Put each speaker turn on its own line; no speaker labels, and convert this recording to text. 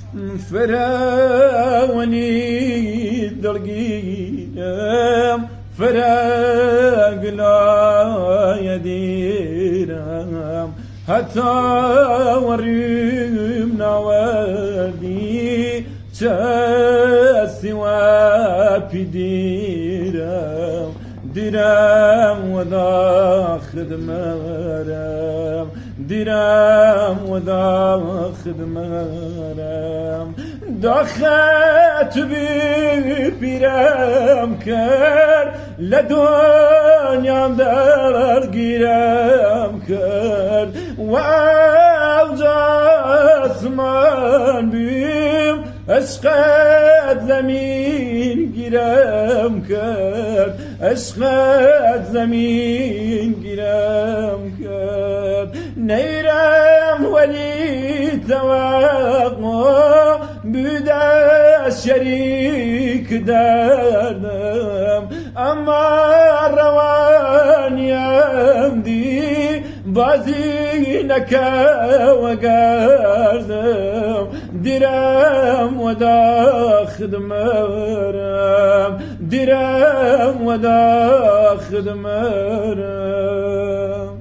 فراوني دلقيم فراق لا يديرم حتى وريم نوادي تسوى بديرم درام وذا خدمرم درام وذا خدمرم دخلت بيرم كر لدنيام در گیرم کرد و جسمان بیم عشقت زمین گیرم کرد عشقت زمین گیرم کرد نیرم ولی توقع بوده شریک دردم اما روانیم دی بازی نکه و گردم دیرم و دا خدمرم دیرم و دا خدمرم